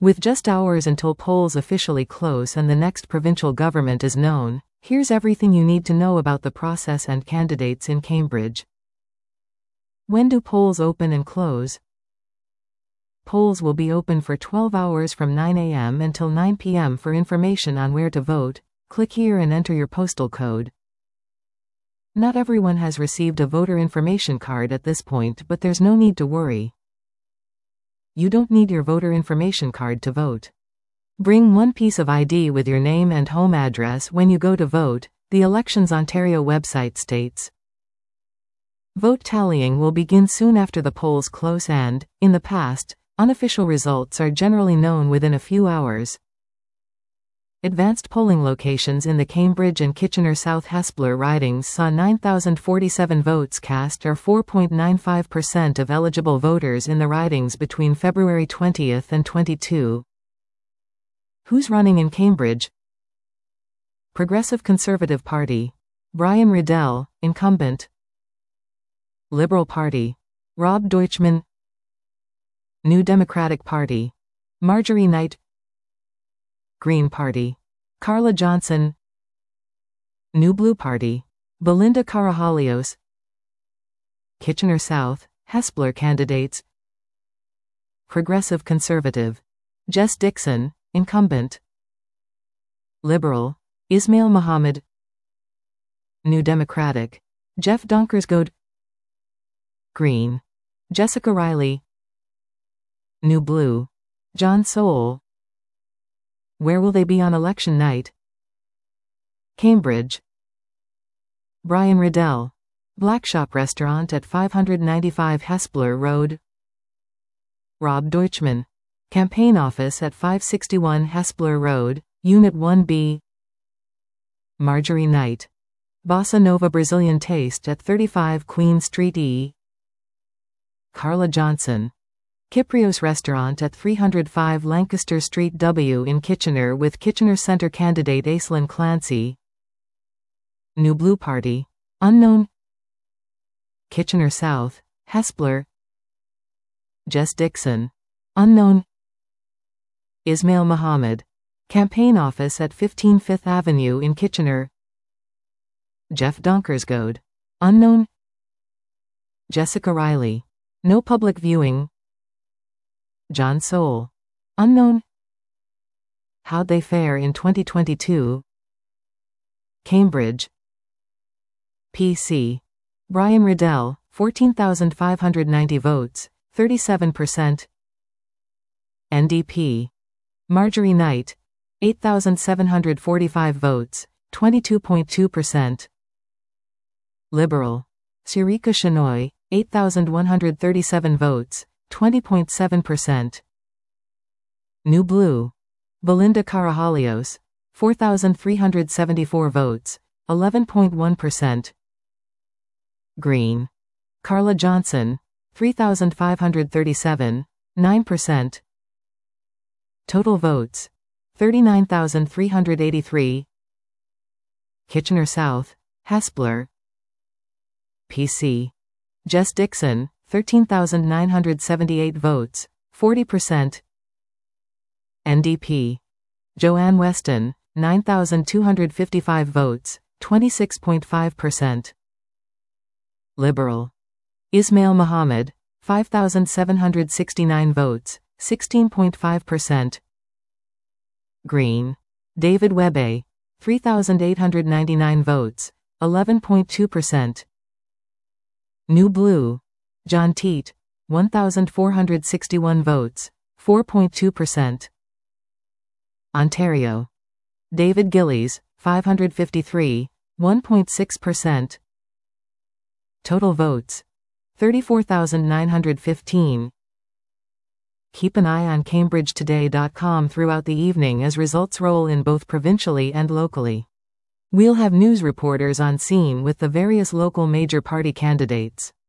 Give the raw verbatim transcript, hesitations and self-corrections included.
With just hours until polls officially close and the next provincial government is known, here's everything you need to know about the process and candidates in Cambridge. When do polls open and close? Polls will be open for twelve hours from nine a m until nine p m For information on where to vote, click here and enter your postal code. Not everyone has received a voter information card at this point, but there's no need to worry. You don't need your voter information card to vote. Bring one piece of I D with your name and home address when you go to vote, the Elections Ontario website states. Vote tallying will begin soon after the polls close and, in the past, unofficial results are generally known within a few hours. Advanced polling locations in the Cambridge and Kitchener South Hespeler ridings saw nine thousand forty-seven votes cast, or four point nine five percent of eligible voters in the ridings between February twentieth and twenty-second. Who's running in Cambridge? Progressive Conservative Party. Brian Riddell, incumbent. Liberal Party. Rob Deutschmann. New Democratic Party. Marjorie Knight. Green Party. Carla Johnson. New Blue Party. Belinda Karahalios. Kitchener South, Hespeler candidates. Progressive Conservative. Jess Dixon, incumbent. Liberal. Ismail Mohammed. New Democratic. Jeff Donkersgoed. Green. Jessica Riley. New Blue. John Soule. Where will they be on election night? Cambridge. Brian Riddell. Black Shop Restaurant at five ninety-five Hespeler Road. Rob Deutschmann. Campaign Office at five sixty-one Hespeler Road, Unit one B. Marjorie Knight. Bossa Nova Brazilian Taste at thirty-five Queen Street E. Carla Johnson. Kiprios Restaurant at three oh five Lancaster Street W in Kitchener with Kitchener Centre candidate Aislinn Clancy. New Blue Party. Unknown. Kitchener South, Hespeler. Jess Dixon. Unknown. Ismail Mohammed. Campaign Office at fifteen Fifth Avenue in Kitchener. Jeff Donkersgoed. Unknown. Jessica Riley. No public viewing. John Soule. Unknown. How'd they fare in twenty twenty-two? Cambridge. P C. Brian Riddell, fourteen thousand five hundred ninety votes, thirty-seven percent. N D P. Marjorie Knight, eight thousand seven hundred forty-five votes, twenty-two point two percent. Liberal. Sarika Shenoy, eight thousand one hundred thirty-seven votes, twenty point seven percent. New Blue. Belinda Karahalios, four thousand three hundred seventy-four votes, eleven point one percent. Green. Carla Johnson, three thousand five hundred thirty-seven, nine percent. Total votes, thirty-nine thousand three hundred eighty-three. Kitchener South, Hespeler. P C. Jess Dixon, thirteen thousand nine hundred seventy-eight votes, forty percent. N D P. Joanne Weston, nine thousand two hundred fifty-five votes, twenty-six point five percent. Liberal. Ismail Mohammed, five thousand seven hundred sixty-nine votes, sixteen point five percent. Green. David Webe, three thousand eight hundred ninety-nine votes, eleven point two percent. New Blue. John Teat, one thousand four hundred sixty-one votes, four point two percent. Ontario. David Gillies, five hundred fifty-three, one point six percent. Total votes, thirty-four thousand nine hundred fifteen. Keep an eye on Cambridge Today dot com throughout the evening as results roll in both provincially and locally. We'll have news reporters on scene with the various local major party candidates.